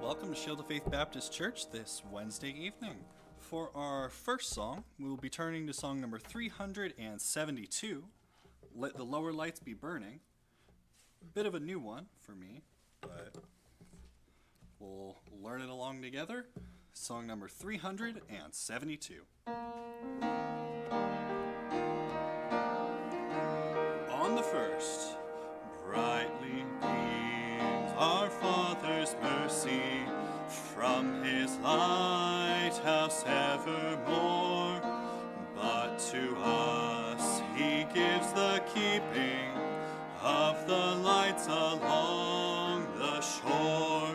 welcome to Shield of Faith Baptist Church this Wednesday evening. For our first song, we will be turning to song number 372, Let the Lower Lights Be Burning. A bit of a new one for me, but we'll learn it along together. Song number 372. On the first, brightly beams our Father's mercy from his lighthouse evermore. But to us he gives the keeping of the lights along the shore.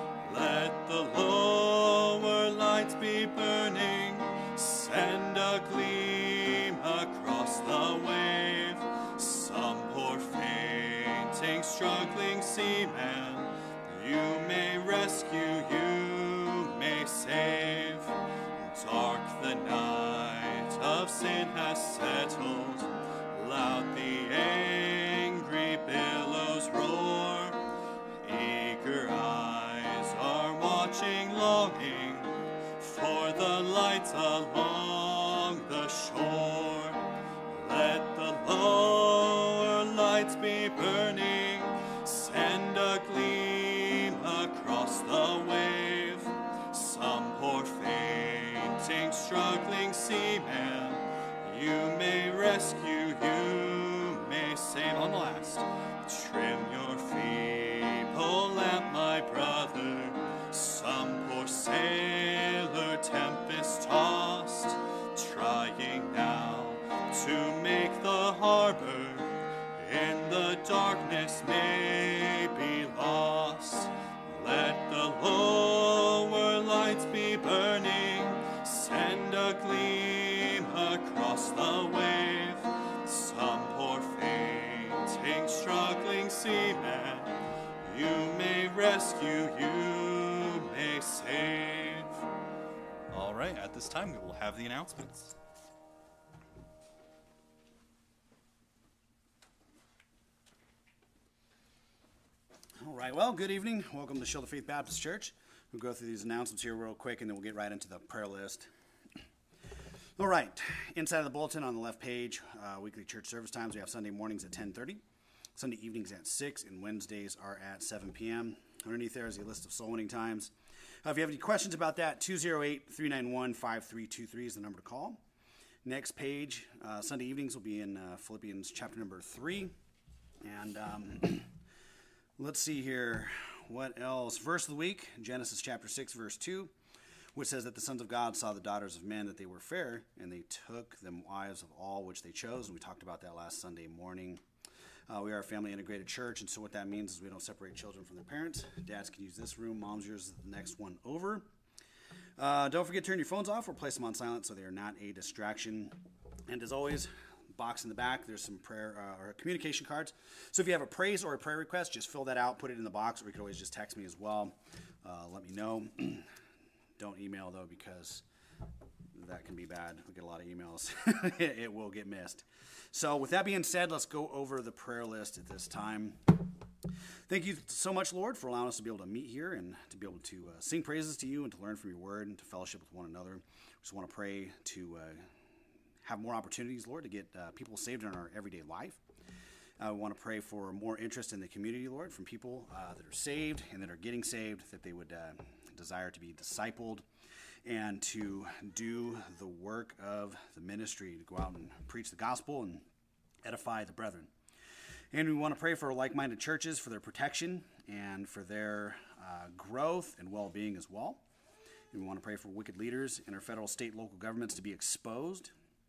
Let the lower lights be burning, send a gleam across the wave. Some poor fainting, struggling seaman, you may rescue, you may save. Dark the night of sin has settled, loud the angry billows roar. Eager eyes are watching, longing for the lights along the shore. Let the lower lights be burning, send a gleam across the wave. Some poor fainting, struggling seaman, you may rescue, you may save. On the last, trim your feeble lamp, my brother. Some poor sailor, tempest tossed, trying now to make the harbor, in the darkness may be lost. Let the lower lights be burning, send a gleam across the wave. Some poor fainting, struggling seaman, you may rescue, you may save. All right, at this time we will have the announcements. All right, well, good evening. Welcome to Shield of Faith Baptist Church. We'll go through these announcements here real quick, and then we'll get right into the prayer list. All right, inside of the bulletin on the left page, weekly church service times. We have Sunday mornings at 10:30, Sunday evenings at 6, and Wednesdays are at 7 p.m. Underneath there is a list of soul winning times. If you have any questions about that, 208-391-5323 is the number to call. Next page, Sunday evenings will be in Philippians chapter number 3. And let's see here, what else? Verse of the week, Genesis chapter 6, verse 2, which says that the sons of God saw the daughters of men, that they were fair, and they took them wives of all which they chose. And we talked about that last Sunday morning. We are a family integrated church, and so what that means is we don't separate children from their parents. Dads can use this room, moms use the next one over. Don't forget to turn your phones off or place them on silent so they are not a distraction. And as always, box in the back, there's some prayer or communication cards. So if you have a praise or a prayer request, just fill that out, put it in the box, or you can always just text me as well. Let me know. Don't email, though, because that can be bad. We get a lot of emails. It will get missed. So with that being said, let's go over the prayer list at this time. Thank you so much, Lord, for allowing us to be able to meet here and to be able to sing praises to you and to learn from your word and to fellowship with one another. We just want to pray to have more opportunities, Lord, to get people saved in our everyday life. We want to pray for more interest in the community, Lord, from people that are saved and that are getting saved, that they would desire to be discipled and to do the work of the ministry, to go out and preach the gospel and edify the brethren. And we want to pray for like-minded churches, for their protection and for their growth and well-being as well. And we want to pray for wicked leaders in our federal, state, local governments to be exposed.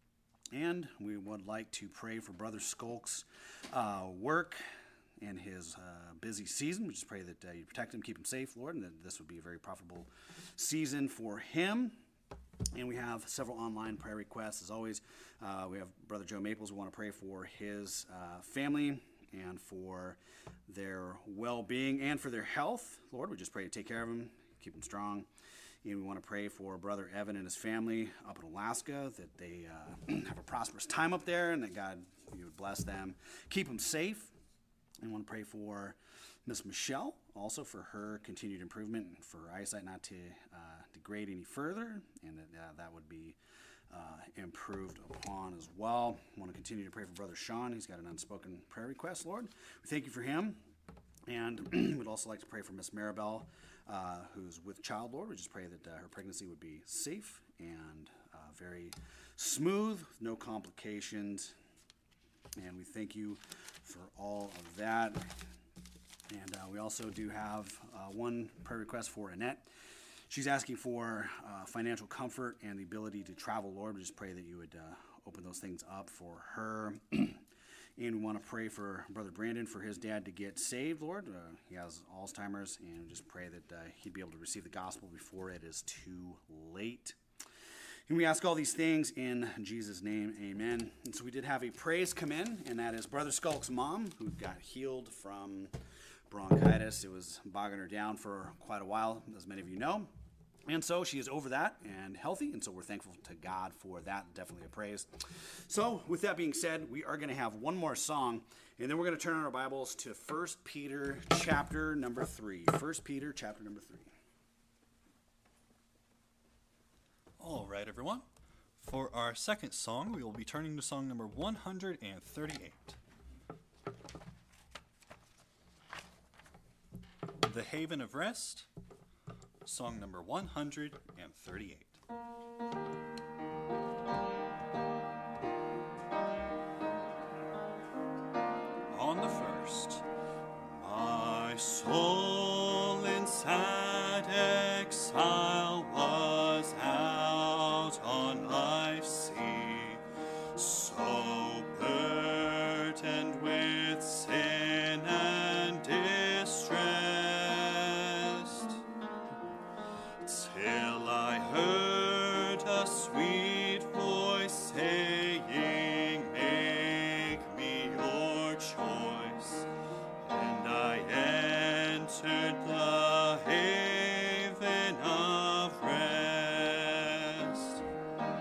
And we would like to pray for Brother Skulk's work and his busy season. We just pray that you protect him, keep him safe, Lord, and that this would be a very profitable season for him. And we have several online prayer requests. As always, we have Brother Joe Maples. We want to pray for his family and for their well-being and for their health. Lord, we just pray to take care of him, keep him strong. And we want to pray for Brother Evan and his family up in Alaska, that they have a prosperous time up there and that God, you would bless them, keep them safe. And we want to pray for Miss Michelle, also for her continued improvement and for her eyesight not to degrade any further, and that would be improved upon as well. I want to continue to pray for Brother Sean. He's got an unspoken prayer request, Lord. We thank you for him. And we'd also like to pray for Miss Maribel, who's with child, Lord. We just pray that her pregnancy would be safe and very smooth, with no complications. And we thank you for all of that. And we also do have one prayer request for Annette. She's asking for financial comfort and the ability to travel, Lord. We just pray that you would open those things up for her. And we want to pray for Brother Brandon, for his dad to get saved, Lord. He has Alzheimer's, and just pray that he'd be able to receive the gospel before it is too late. And we ask all these things in Jesus' name, amen. And so we did have a praise come in, and that is Brother Skulk's mom, who got healed from bronchitis. It was bogging her down for quite a while, as many of you know. And so she is over that and healthy, and so we're thankful to God for that. Definitely a praise. So with that being said, we are going to have one more song, and then we're going to turn on our Bibles to 1 Peter chapter number 3. 1 Peter chapter number 3. All right, everyone. For our second song, we will be turning to song number 138. The Haven of Rest, song number 138. On the first, my soul in sad exile was out on life's sea, so burdened with sin and distress, till I heard a sweet voice saying, make me your choice, and I entered the haven of rest.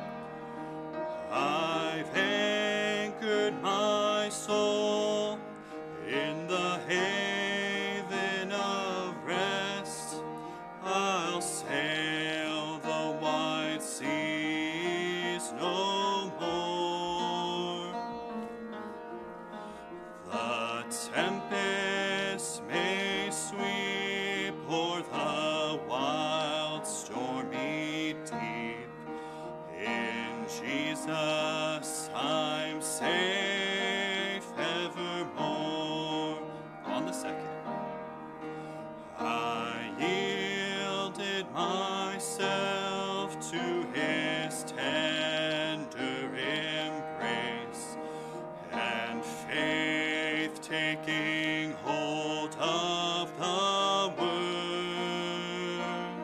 I've anchored my soul in the haven of rest. I'll sail the wide seas no more. The tempest may sweep o'er the wild stormy deep. In Jesus I'm safe evermore. On the second, I yielded myself to his tender embrace, and faith taking hold of the word,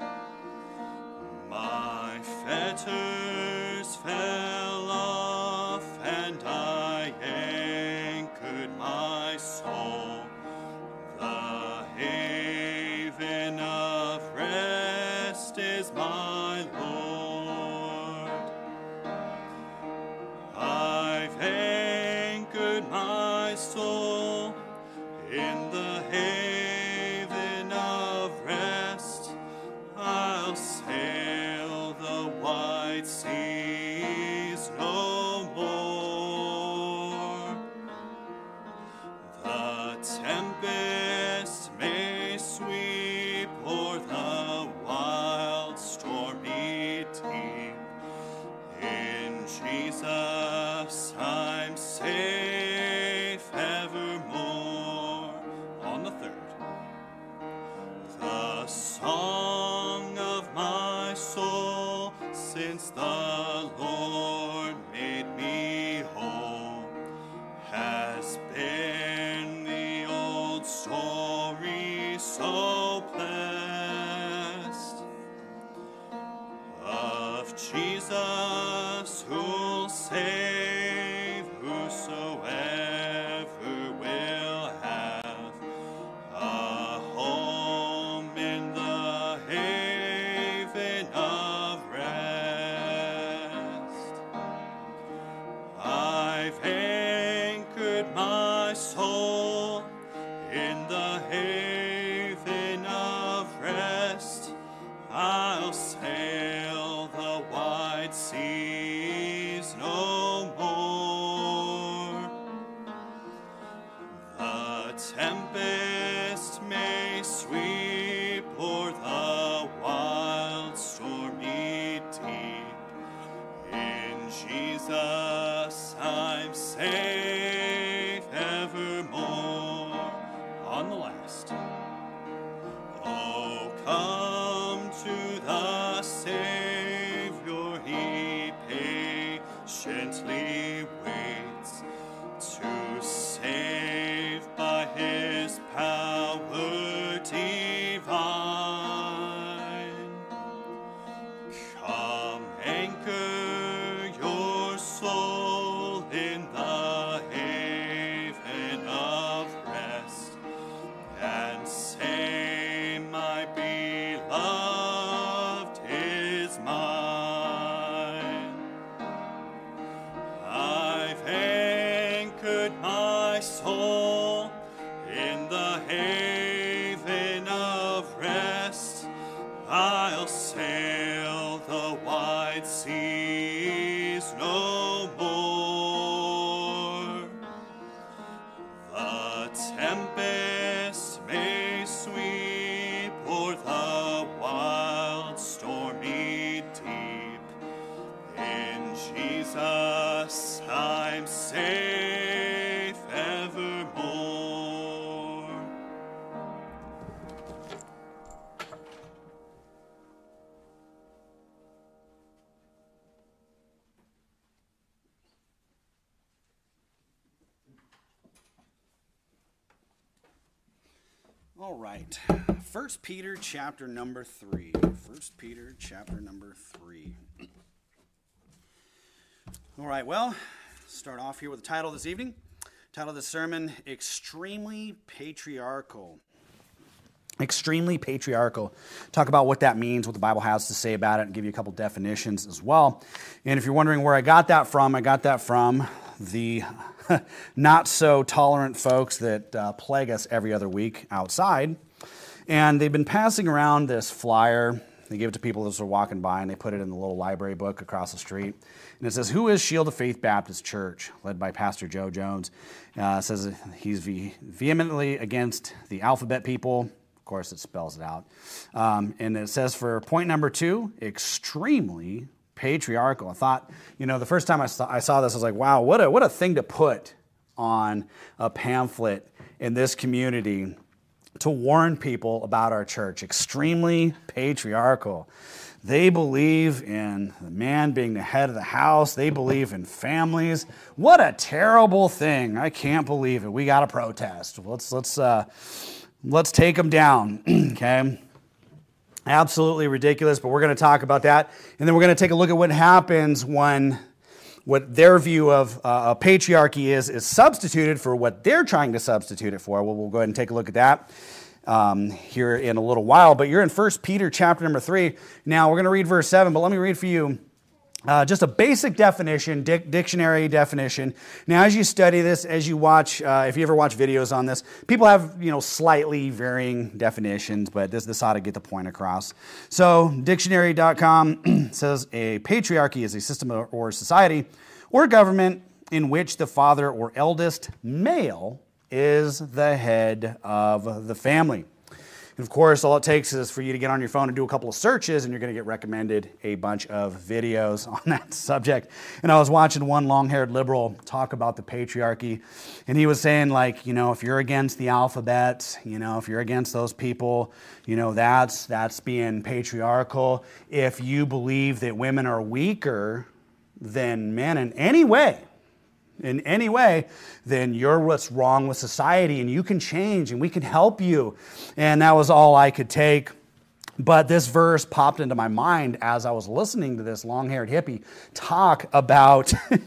my fetters fell off, and I anchored my soul. The haven of rest is my Lord. I've anchored my soul in the haven of rest. I'll sail the wide seas no more. The tempest may sweep o'er the wild stormy deep. In Jesus I'm safe evermore. On the third, the song of my soul, since the Lord made me whole, has been the old story so blessed, of Jesus who'll save whosoever will have a home in the haven of rest. I've anchored my soul in the haven tempest may sweep o'er the wild stormy deep, in Jesus I'm safe evermore. On the last. Oh, come to the Savior, he patiently waits to save by his power divine. Come anchor your soul in the haven of rest, and say, my beloved is mine. I've anchored my soul in the haven of rest. I'll sail the wide seas no more. The tempest may sweep o'er the wild stormy deep, in Jesus I'm safe evermore. All right. 1 Peter chapter number 3. 1 Peter chapter number 3. All right, well, start off here with the title this evening. Title of the sermon, Extremely Patriarchal. Extremely patriarchal. Talk about what that means, what the Bible has to say about it, and give you a couple definitions as well. And if you're wondering where I got that from the not so tolerant folks that plague us every other week outside. And they've been passing around this flyer. They give it to people as they're walking by, and they put it in the little library book across the street. And it says, "Who is Shield of Faith Baptist Church?" led by Pastor Joe Jones. It says he's vehemently against the alphabet people. Of course, it spells it out. And it says for point number 2, extremely patriarchal. I thought, the first time I saw this, I was like, wow, what a thing to put on a pamphlet in this community to warn people about our church. Extremely patriarchal. They believe in the man being the head of the house. They believe in families. What a terrible thing. I can't believe it. We got to protest. Let's take them down, okay? Absolutely ridiculous, but we're going to talk about that. And then we're going to take a look at what happens when what their view of a patriarchy is substituted for what they're trying to substitute it for. We'll go ahead and take a look at that here in a little while. But you're in 1 Peter chapter number 3. Now, we're going to read verse 7, but let me read for you just a basic definition, dictionary definition. Now, as you study this, as you watch, if you ever watch videos on this, people have, slightly varying definitions, but this ought to get the point across. So, dictionary.com says a patriarchy is a system or society or government in which the father or eldest male is the head of the family. And of course, all it takes is for you to get on your phone and do a couple of searches, and you're going to get recommended a bunch of videos on that subject. And I was watching one long-haired liberal talk about the patriarchy, and he was saying, if you're against the alphabet, if you're against those people, that's being patriarchal. If you believe that women are weaker than men in any way, then you're what's wrong with society, and you can change, and we can help you. And that was all I could take. But this verse popped into my mind as I was listening to this long-haired hippie talk about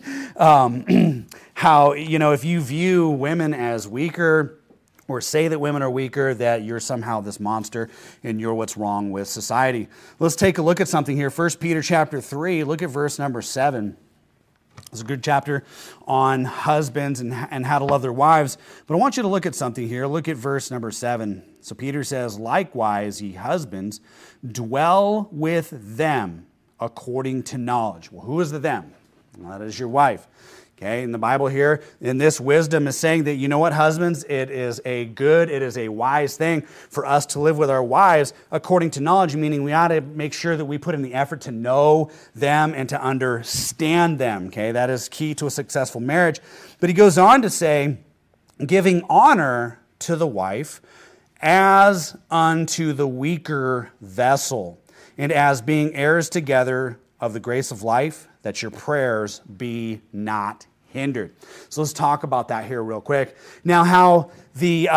how, if you view women as weaker or say that women are weaker, that you're somehow this monster and you're what's wrong with society. Let's take a look at something here. 1 Peter chapter 3, look at verse number 7. It's a good chapter on husbands and how to love their wives. But I want you to look at something here. Look at verse number 7. So Peter says, "Likewise, ye husbands, dwell with them according to knowledge." Well, who is the them? Well, that is your wife. Okay, in the Bible here, in this wisdom is saying that, you know what, husbands, it is a wise thing for us to live with our wives according to knowledge, meaning we ought to make sure that we put in the effort to know them and to understand them. Okay, that is key to a successful marriage. But he goes on to say, giving honor to the wife as unto the weaker vessel, and as being heirs together of the grace of life, that your prayers be not hindered. So let's talk about that here real quick. Now, how the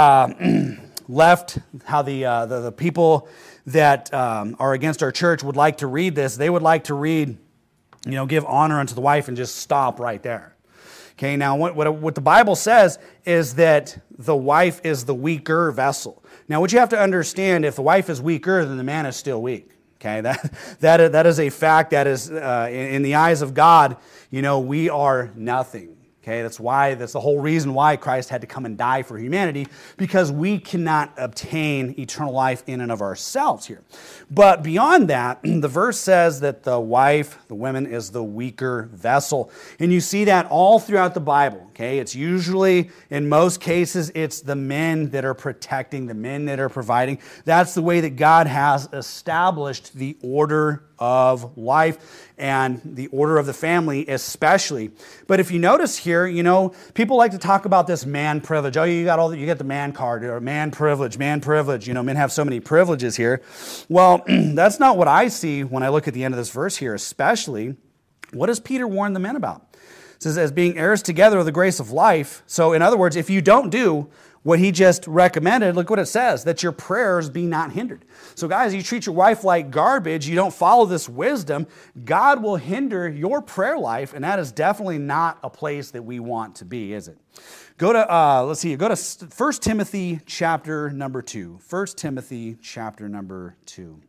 the people that are against our church would like to read this, they would like to read, give honor unto the wife and just stop right there. Okay, now what the Bible says is that the wife is the weaker vessel. Now, what you have to understand, if the wife is weaker, then the man is still weak. Okay, that is a fact. That is, in the eyes of God, we are nothing. Okay, that's the whole reason why Christ had to come and die for humanity, because we cannot obtain eternal life in and of ourselves here. But beyond that, the verse says that the woman is the weaker vessel. And you see that all throughout the Bible. Okay, it's usually, in most cases, it's the men that are protecting, the men that are providing. That's the way that God has established the order of life and the order of the family especially. But if you notice here, people like to talk about this man privilege. Oh, you get the man card, or man privilege. Men have so many privileges here. Well, that's not what I see when I look at the end of this verse here, especially. What does Peter warn the men about? It says, as being heirs together of the grace of life. So in other words, if you don't do what he just recommended, look what it says, that your prayers be not hindered. So guys, you treat your wife like garbage, you don't follow this wisdom, God will hinder your prayer life, and that is definitely not a place that we want to be, is it? Go to, go to 1 Timothy chapter number 2. 1 Timothy chapter number 2.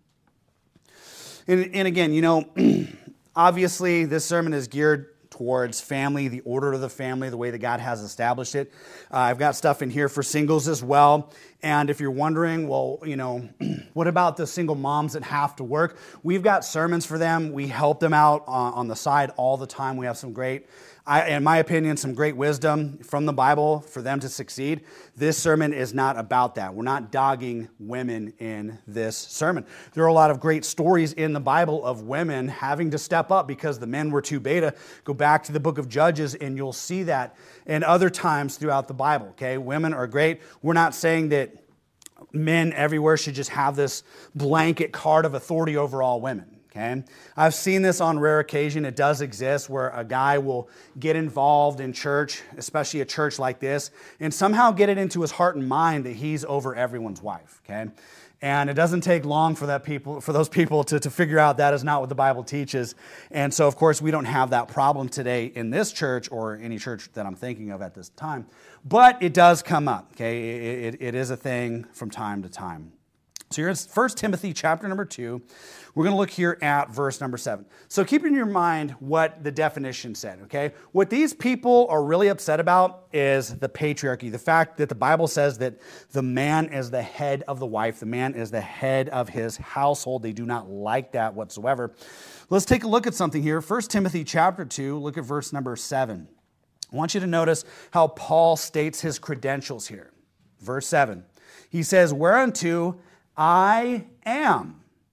And again, obviously this sermon is geared towards family, the order of the family, the way that God has established it. I've got stuff in here for singles as well. And if you're wondering, well, what about the single moms that have to work? We've got sermons for them. We help them out on the side all the time. We have some great, in my opinion, some great wisdom from the Bible for them to succeed. This sermon is not about that. We're not dogging women in this sermon. There are a lot of great stories in the Bible of women having to step up because the men were too beta. Go back to the book of Judges and you'll see that, and other times throughout the Bible. Okay, women are great. We're not saying that men everywhere should just have this blanket card of authority over all women. Okay, I've seen this on rare occasion. It does exist where a guy will get involved in church, especially a church like this, and somehow get it into his heart and mind that he's over everyone's wife. Okay, and it doesn't take long for those people to figure out that is not what the Bible teaches. And so, of course, we don't have that problem today in this church or any church that I'm thinking of at this time. But it does come up. Okay, it is a thing from time to time. So here's 1 Timothy chapter number 2. We're going to look here at verse number 7. So keep in your mind what the definition said, okay? What these people are really upset about is the patriarchy, the fact that the Bible says that the man is the head of the wife, the man is the head of his household. They do not like that whatsoever. Let's take a look at something here. 1 Timothy chapter 2, look at verse number 7. I want you to notice how Paul states his credentials here. Verse 7. He says, whereunto I am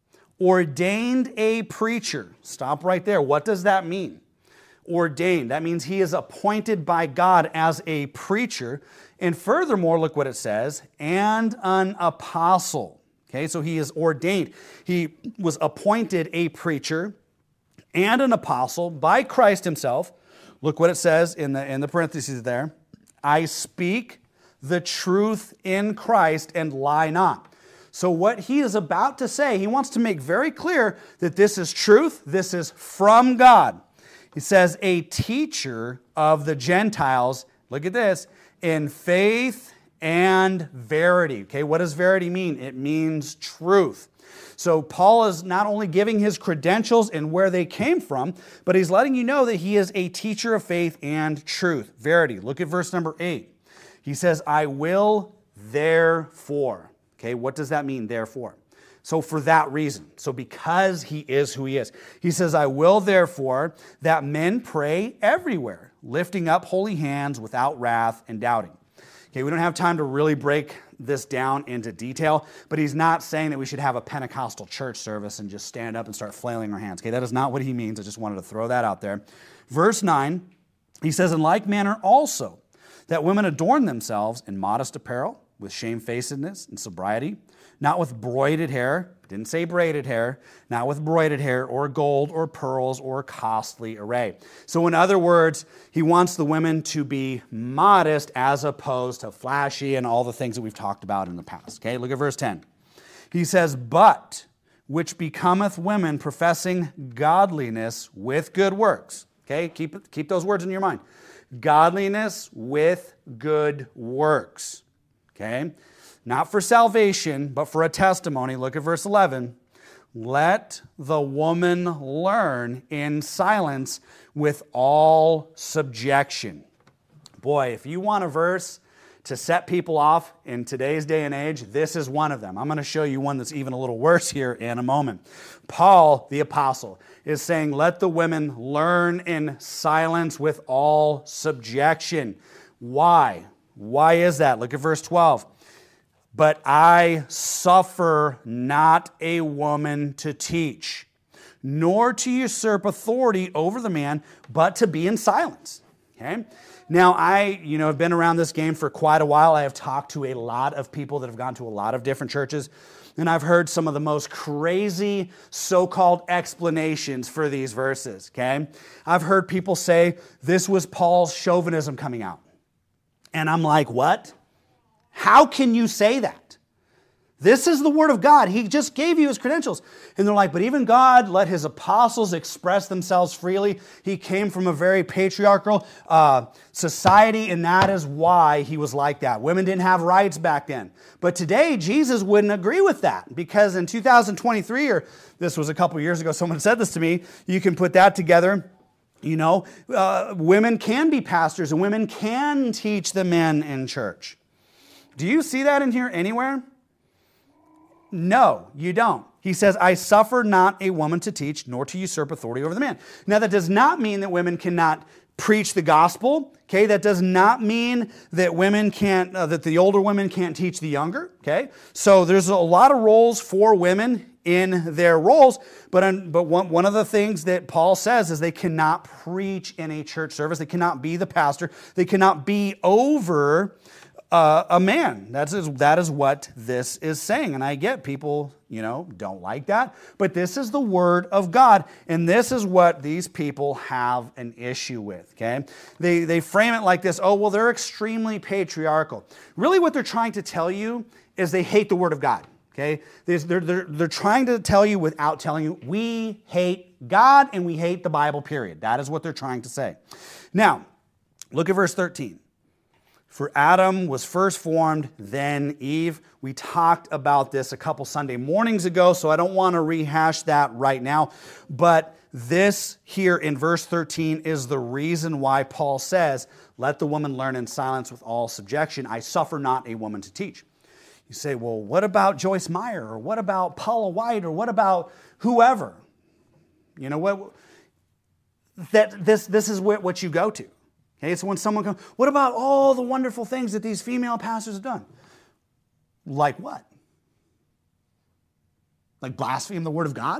ordained a preacher. Stop right there. What does that mean? Ordained. That means he is appointed by God as a preacher. And furthermore, look what it says, and an apostle. Okay, so he is ordained. He was appointed a preacher and an apostle by Christ himself. Look what it says in the parentheses there. I speak the truth in Christ and lie not. So what he is about to say, he wants to make very clear that this is truth, this is from God. He says, a teacher of the Gentiles, look at this, in faith and verity. Okay, what does verity mean? It means truth. So Paul is not only giving his credentials and where they came from, but he's letting you know that he is a teacher of faith and truth. Verity. Look at verse number 8. He says, I will therefore. Okay, what does that mean, therefore? So for that reason, so because he is who he is, he says, I will therefore that men pray everywhere, lifting up holy hands without wrath and doubting. Okay, we don't have time to really break this down into detail, but he's not saying that we should have a Pentecostal church service and just stand up and start flailing our hands. Okay, that is not what he means. I just wanted to throw that out there. Verse 9, he says, in like manner also, that women adorn themselves in modest apparel, with shamefacedness and sobriety, not with broided hair, didn't say braided hair, not with broided hair or gold or pearls or costly array. So in other words, he wants the women to be modest as opposed to flashy and all the things that we've talked about in the past. Okay, look at verse 10. He says, but which becometh women professing godliness with good works. Okay, keep those words in your mind. Godliness with good works. Okay? Not for salvation, but for a testimony. Look at verse 11. Let the woman learn in silence with all subjection. Boy, if you want a verse to set people off in today's day and age, this is one of them. I'm going to show you one that's even a little worse here in a moment. Paul, the apostle, is saying, let the women learn in silence with all subjection. Why? Why is that? Look at verse 12. But I suffer not a woman to teach, nor to usurp authority over the man, but to be in silence. Okay? Now, I have been around this game for quite a while. I have talked to a lot of people that have gone to a lot of different churches, and I've heard some of the most crazy so-called explanations for these verses. Okay? I've heard people say this was Paul's chauvinism coming out. And I'm like, what? How can you say that? This is the Word of God. He just gave you His credentials. And they're like, but even God let His apostles express themselves freely. He came from a very patriarchal society, and that is why He was like that. Women didn't have rights back then. But today, Jesus wouldn't agree with that, because in 2023, or this was a couple years ago, someone said this to me, you can put that together. Women can be pastors, and women can teach the men in church. Do you see that in here anywhere? No, you don't. He says, I suffer not a woman to teach, nor to usurp authority over the man. Now, that does not mean that women cannot preach the gospel. Okay, that does not mean that women can't, that the older women can't teach the younger. Okay, so there's a lot of roles for women in their roles, but one of the things that Paul says is they cannot preach in a church service. They cannot be the pastor. They cannot be over a man. That is what this is saying. And I get people, don't like that. But this is the Word of God. And this is what these people have an issue with, okay? They frame it like this, they're extremely patriarchal. Really what they're trying to tell you is they hate the Word of God, okay? They're trying to tell you without telling you, we hate God and we hate the Bible, period. That is what they're trying to say. Now, look at verse 13. For Adam was first formed, then Eve. We talked about this a couple Sunday mornings ago, so I don't want to rehash that right now. But this here in verse 13 is the reason why Paul says, let the woman learn in silence with all subjection. I suffer not a woman to teach. You say, well, what about Joyce Meyer? Or what about Paula White? Or what about whoever? You know what? This is what you go to. Okay, so when someone comes, what about all the wonderful things that these female pastors have done? Like what? Like blaspheme the Word of God?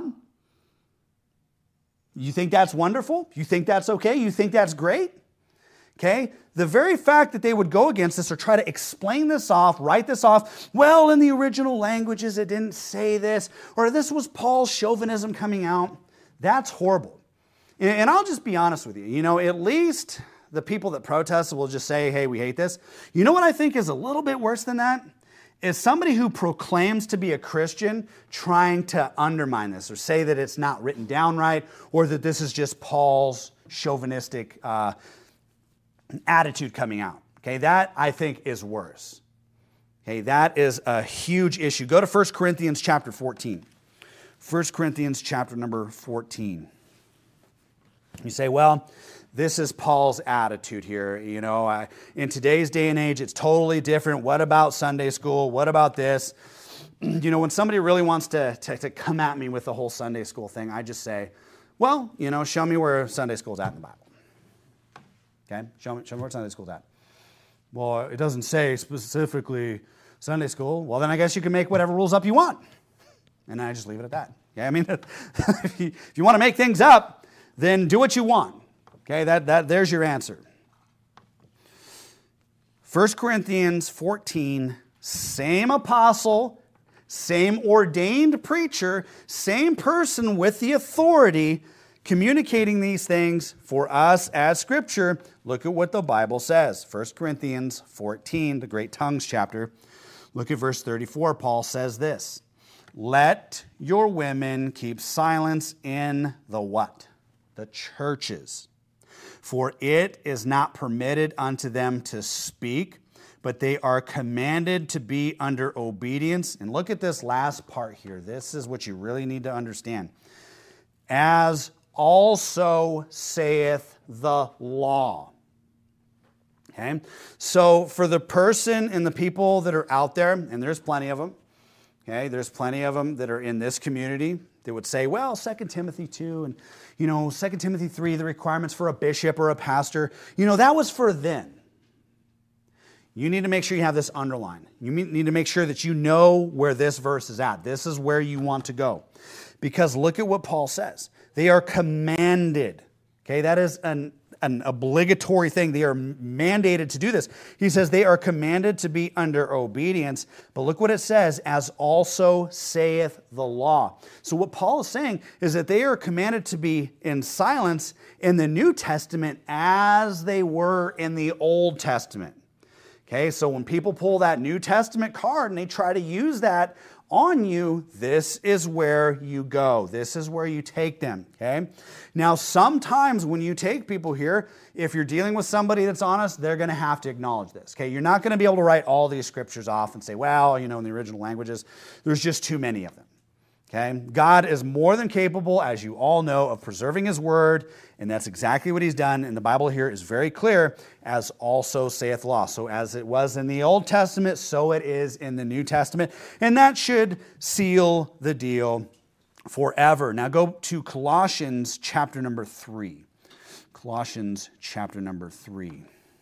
You think that's wonderful? You think that's okay? You think that's great? Okay? The very fact that they would go against this or try to explain this off, write this off, well, in the original languages it didn't say this, or this was Paul's chauvinism coming out, that's horrible. And I'll just be honest with you. At least the people that protest will just say, hey, we hate this. You know what I think is a little bit worse than that? Is somebody who proclaims to be a Christian trying to undermine this or say that it's not written down right or that this is just Paul's chauvinistic attitude coming out. Okay, that I think is worse. Okay, that is a huge issue. Go to 1 Corinthians chapter 14. 1 Corinthians chapter number 14. You say, well, this is Paul's attitude here. In today's day and age, it's totally different. What about Sunday school? What about this? When somebody really wants to come at me with the whole Sunday school thing, I just say, well, show me where Sunday school's at in the Bible. Okay, show me where Sunday school's at. Well, it doesn't say specifically Sunday school. Well, then I guess you can make whatever rules up you want. And I just leave it at that. Okay, I mean, if you want to make things up, then do what you want. Okay, there's your answer. 1 Corinthians 14, same apostle, same ordained preacher, same person with the authority communicating these things for us as Scripture. Look at what the Bible says. 1 Corinthians 14, the Great Tongues chapter. Look at verse 34. Paul says this, let your women keep silence in the what? The churches. For it is not permitted unto them to speak, but they are commanded to be under obedience. And look at this last part here. This is what you really need to understand. As also saith the law. Okay? So for the person and the people that are out there, and there's plenty of them, okay, there's plenty of them that are in this community that would say, well, 2 Timothy 2 and 2 Timothy 3, the requirements for a bishop or a pastor, that was for then. You need to make sure you have this underlined. You need to make sure that you know where this verse is at. This is where you want to go. Because look at what Paul says. They are commanded. Okay, that is an obligatory thing. They are mandated to do this. He says they are commanded to be under obedience. But look what it says, as also saith the law. So what Paul is saying is that they are commanded to be in silence in the New Testament as they were in the Old Testament. Okay, so when people pull that New Testament card and they try to use that on you, this is where you go. This is where you take them, okay? Now, sometimes when you take people here, if you're dealing with somebody that's honest, they're going to have to acknowledge this, okay? You're not going to be able to write all these scriptures off and say, well, in the original languages, there's just too many of them, okay? God is more than capable, as you all know, of preserving His Word, and that's exactly what He's done. And the Bible here is very clear, as also saith the law. So as it was in the Old Testament, so it is in the New Testament. And that should seal the deal forever. Now go to Colossians chapter number 3. Colossians chapter number 3.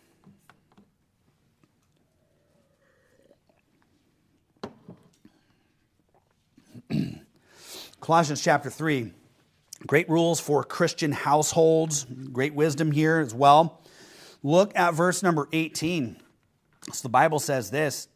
Colossians chapter 3. Great rules for Christian households. Great wisdom here as well. Look at verse number 18. So the Bible says this,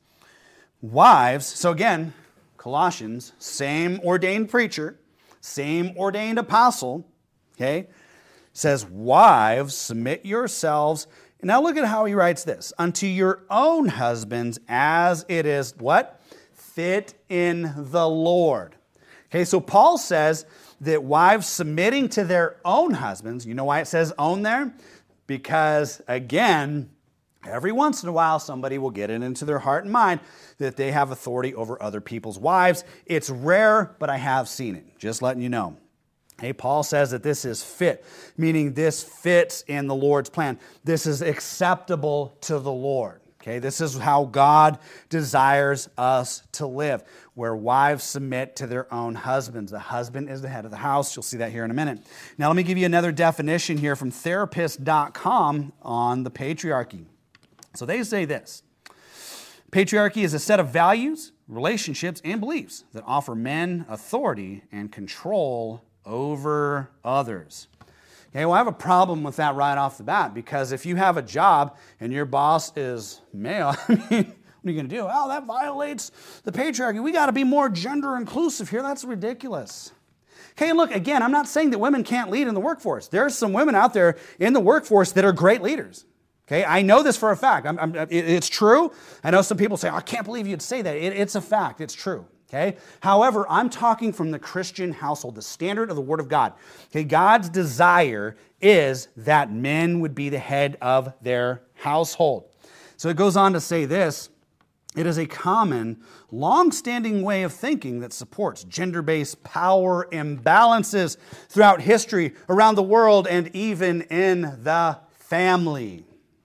wives, so again, Colossians, same ordained preacher, same ordained apostle, okay, says, wives, submit yourselves. And now look at how he writes this, unto your own husbands as it is, what? Fit in the Lord. Okay, so Paul says that wives submitting to their own husbands, you know why it says own there? Because, again, every once in a while somebody will get it into their heart and mind that they have authority over other people's wives. It's rare, but I have seen it. Just letting you know. Hey, Paul says that this is fit, meaning this fits in the Lord's plan. This is acceptable to the Lord. Okay, this is how God desires us to live, where wives submit to their own husbands. The husband is the head of the house. You'll see that here in a minute. Now, let me give you another definition here from therapist.com on the patriarchy. So they say this. Patriarchy is a set of values, relationships, and beliefs that offer men authority and control over others. Okay, well, I have a problem with that right off the bat, because if you have a job and your boss is male, what are you going to do? Oh, that violates the patriarchy. We got to be more gender inclusive here. That's ridiculous. Okay, look, again, I'm not saying that women can't lead in the workforce. There's some women out there in the workforce that are great leaders. Okay, I know this for a fact. It's true. I know some people say, oh, I can't believe you'd say that. It's a fact. It's true. Okay? However, I'm talking from the Christian household, the standard of the Word of God. Okay? God's desire is that men would be the head of their household. So it goes on to say this, it is a common, long-standing way of thinking that supports gender-based power imbalances throughout history, around the world, and even in the family.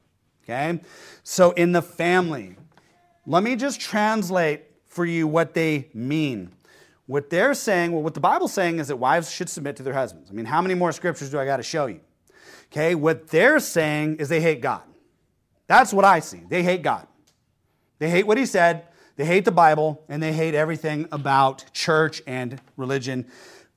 Okay? So in the family, let me just translate for you what they mean. What they're saying, well, what the Bible's saying is that wives should submit to their husbands. I mean, how many more scriptures do I got to show you? Okay, what they're saying is they hate God. That's what I see. They hate God. They hate what he said, they hate the Bible, and they hate everything about church and religion.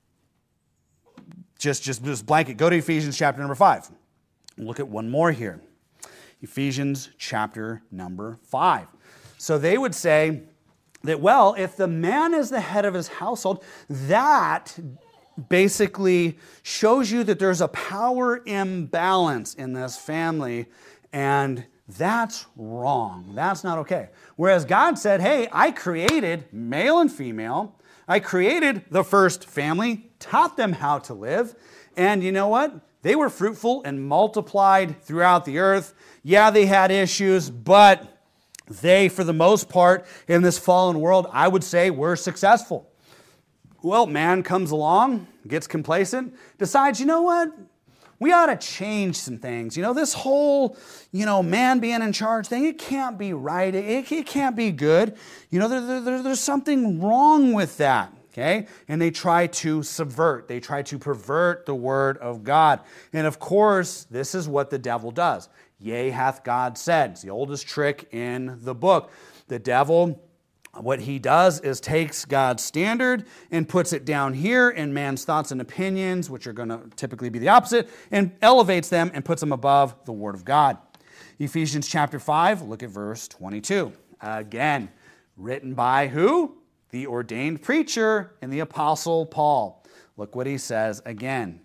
Just blanket. Go to Ephesians chapter number 5. Look at one more here. Ephesians chapter number 5. So they would say that, well, if the man is the head of his household, that basically shows you that there's a power imbalance in this family, and that's wrong. That's not okay. Whereas God said, hey, I created male and female. I created the first family, taught them how to live, and you know what? They were fruitful and multiplied throughout the earth. Yeah, they had issues, but they, for the most part, in this fallen world, I would say were successful. Well, man comes along, gets complacent, decides, you know what? We ought to change some things. You know, this whole, man being in charge thing, it can't be right. It can't be good. You know, there's something wrong with that. Okay? And they try to subvert. They try to pervert the word of God. And of course, this is what the devil does. Yea, hath God said. It's the oldest trick in the book. The devil, what he does is takes God's standard and puts it down here in man's thoughts and opinions, which are going to typically be the opposite, and elevates them and puts them above the word of God. Ephesians chapter 5, look at verse 22. Again, written by who? The ordained preacher and the apostle Paul. Look what he says again.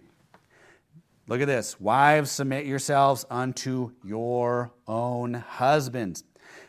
Look at this. Wives, submit yourselves unto your own husbands,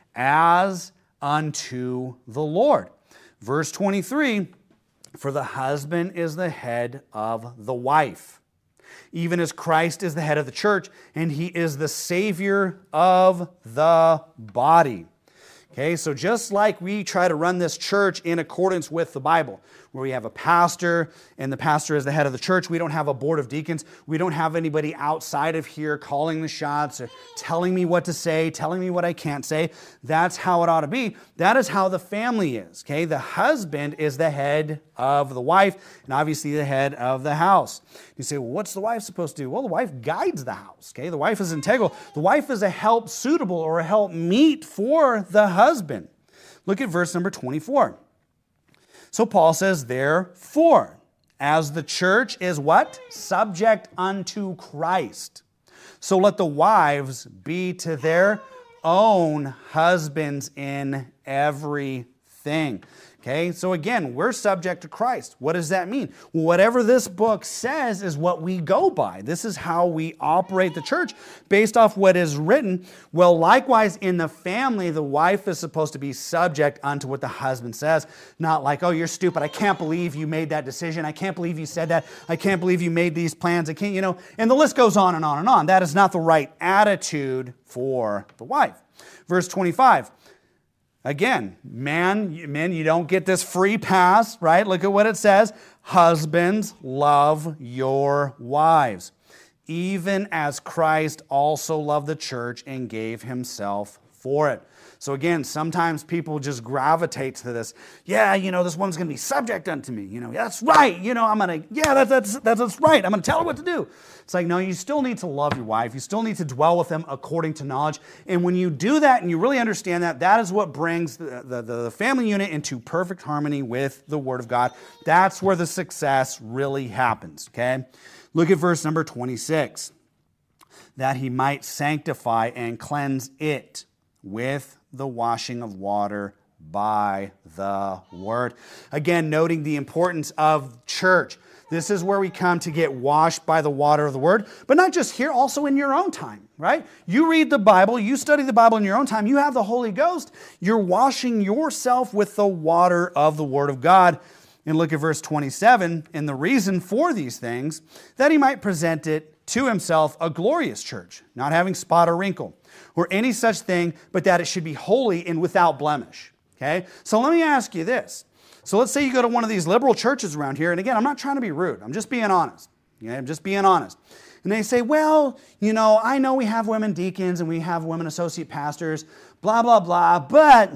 as unto the Lord. Verse 23, for the husband is the head of the wife, even as Christ is the head of the church, and he is the Savior of the body. Okay, so just like we try to run this church in accordance with the Bible, where we have a pastor and the pastor is the head of the church, we don't have a board of deacons, we don't have anybody outside of here calling the shots or telling me what to say, telling me what I can't say. That's how it ought to be. That is how the family is. Okay, the husband is the head of the wife and obviously the head of the house. You say, well, what's the wife supposed to do? Well, the wife guides the house. Okay, the wife is integral. The wife is a help suitable or a help meet for the husband. Look at verse number 24. So Paul says, therefore, as the church is what? Subject unto Christ. So let the wives be to their own husbands in everything. Okay, so again, we're subject to Christ. What does that mean? Well, whatever this book says is what we go by. This is how we operate the church based off what is written. Well, likewise, in the family, the wife is supposed to be subject unto what the husband says. Not like, oh, you're stupid. I can't believe you made that decision. I can't believe you said that. I can't believe you made these plans. I can't, and the list goes on and on and on. That is not the right attitude for the wife. Verse 25. Again, men, you don't get this free pass, right? Look at what it says. Husbands, love your wives, even as Christ also loved the church and gave himself for it. So again, sometimes people just gravitate to this. Yeah, this woman's going to be subject unto me. That's right. That's right. I'm going to tell her what to do. It's like, no, you still need to love your wife. You still need to dwell with them according to knowledge. And when you do that and you really understand that, that is what brings the family unit into perfect harmony with the Word of God. That's where the success really happens, okay? Look at verse number 26. That he might sanctify and cleanse it with the washing of water by the word. Again, noting the importance of church. This is where we come to get washed by the water of the word, but not just here, also in your own time, right? You read the Bible, you study the Bible in your own time, you have the Holy Ghost, you're washing yourself with the water of the word of God. And look at verse 27, and the reason for these things, that he might present it to himself a glorious church, not having spot or wrinkle, or any such thing, but that it should be holy and without blemish. Okay? So let me ask you this. So let's say you go to one of these liberal churches around here, and again, I'm not trying to be rude. I'm just being honest. Okay? I'm just being honest. And they say, well, I know we have women deacons and we have women associate pastors, blah, blah, blah, but,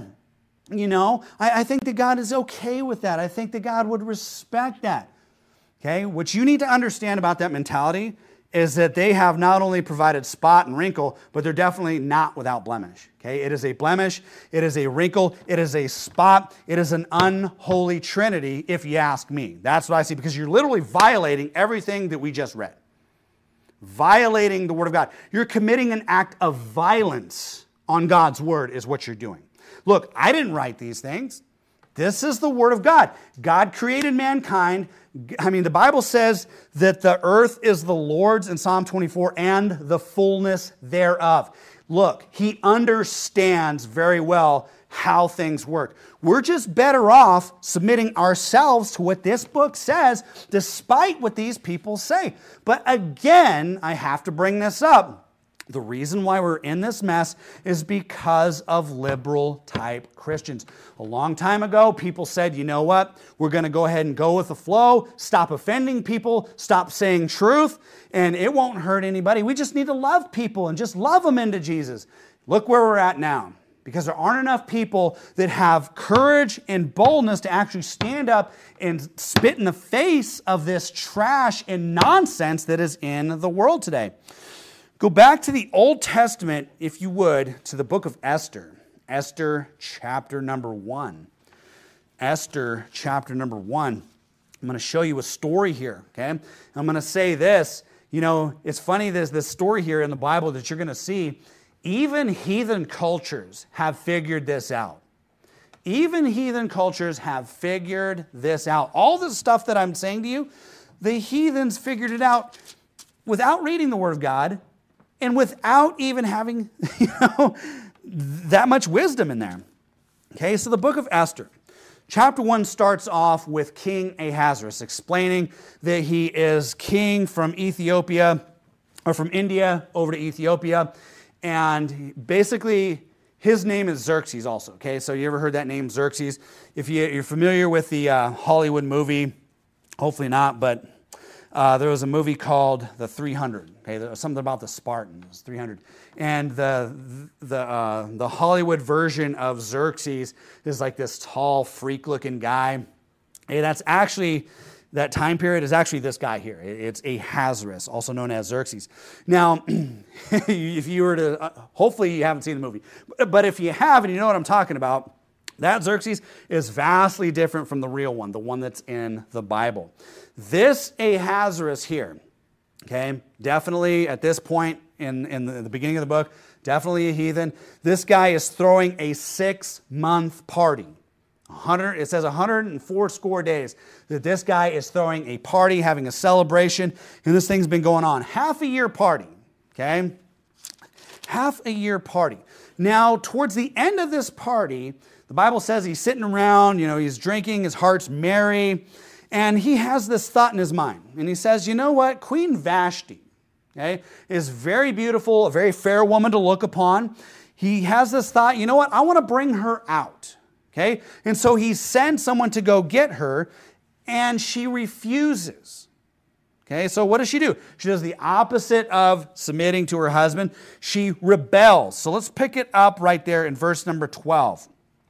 I think that God is okay with that. I think that God would respect that. Okay? What you need to understand about that mentality is that they have not only provided spot and wrinkle, but they're definitely not without blemish. Okay, it is a blemish, it is a wrinkle, it is a spot, it is an unholy trinity, if you ask me. That's what I see, because you're literally violating everything that we just read. Violating the Word of God. You're committing an act of violence on God's Word is what you're doing. Look, I didn't write these things. This is the Word of God. God created mankind. I mean, the Bible says that the earth is the Lord's in Psalm 24 and the fullness thereof. Look, He understands very well how things work. We're just better off submitting ourselves to what this book says, despite what these people say. But again, I have to bring this up. The reason why we're in this mess is because of liberal type Christians. A long time ago, people said, you know what? We're going to go ahead and go with the flow, stop offending people, stop saying truth, and it won't hurt anybody. We just need to love people and just love them into Jesus. Look where we're at now. Because there aren't enough people that have courage and boldness to actually stand up and spit in the face of this trash and nonsense that is in the world today. Go back to the Old Testament, if you would, to the book of Esther. Esther chapter number 1. Esther chapter number 1. I'm going to show you a story here, okay? I'm going to say this. You know, it's funny, there's this story here in the Bible that you're going to see. Even heathen cultures have figured this out. Even heathen cultures have figured this out. All the stuff that I'm saying to you, the heathens figured it out without reading the Word of God, and without even having, that much wisdom in there. Okay, so the book of Esther. Chapter 1 starts off with King Ahasuerus explaining that he is king from Ethiopia, or from India over to Ethiopia. And basically, his name is Xerxes also. Okay, so you ever heard that name, Xerxes? If you're familiar with the Hollywood movie, hopefully not, but there was a movie called The 300. Okay, there was something about the Spartans, 300, and the Hollywood version of Xerxes is like this tall, freak-looking guy. Hey, that's actually that time period is actually this guy here. It's Ahasuerus, also known as Xerxes. Now, if you were to, hopefully you haven't seen the movie, but if you have and you know what I'm talking about, that Xerxes is vastly different from the real one, the one that's in the Bible. This Ahasuerus here, okay, definitely at this point in the beginning of the book, definitely a heathen. This guy is throwing a 6-month party. It says 104 days that this guy is throwing a party, having a celebration, and this thing's been going on. Half a year party, okay? Half a year party. Now, towards the end of this party, the Bible says he's sitting around, he's drinking, his heart's merry, and he has this thought in his mind. And he says, you know what? Queen Vashti, okay, is very beautiful, a very fair woman to look upon. He has this thought, you know what? I want to bring her out, okay? And so he sends someone to go get her, and she refuses. Okay, so what does she do? She does the opposite of submitting to her husband. She rebels. So let's pick it up right there in verse number 12.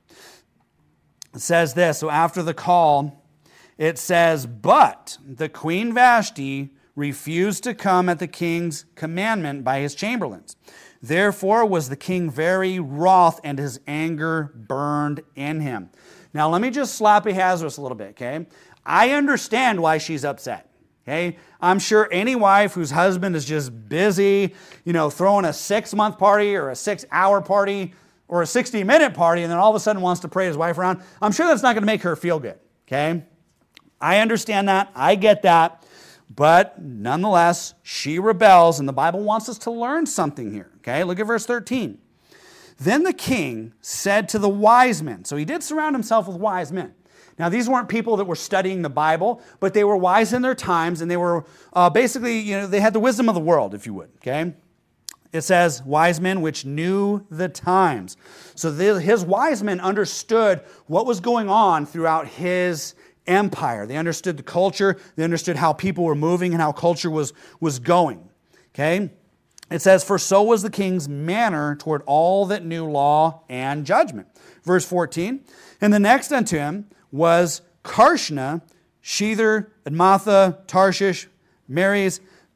It says this, so after the call, it says, but the Queen Vashti refused to come at the king's commandment by his chamberlains. Therefore was the king very wroth, and his anger burned in him. Now let me just slap Ahasuerus a little bit, okay? I understand why she's upset. Okay? I'm sure any wife whose husband is just busy, throwing a 6-month party or a 6-hour party or a 60-minute party and then all of a sudden wants to pray his wife around, I'm sure that's not going to make her feel good. Okay? I understand that. I get that. But nonetheless, she rebels, and the Bible wants us to learn something here. Okay? Look at verse 13. Then the king said to the wise men, so he did surround himself with wise men. Now, these weren't people that were studying the Bible, but they were wise in their times, and they were basically, they had the wisdom of the world, if you would, okay? It says, wise men which knew the times. So his wise men understood what was going on throughout his empire. They understood the culture. They understood how people were moving and how culture was going, okay? It says, for so was the king's manner toward all that knew law and judgment. Verse 14, and the next unto him was Karshna, Shether, Admatha, Tarshish, Meres,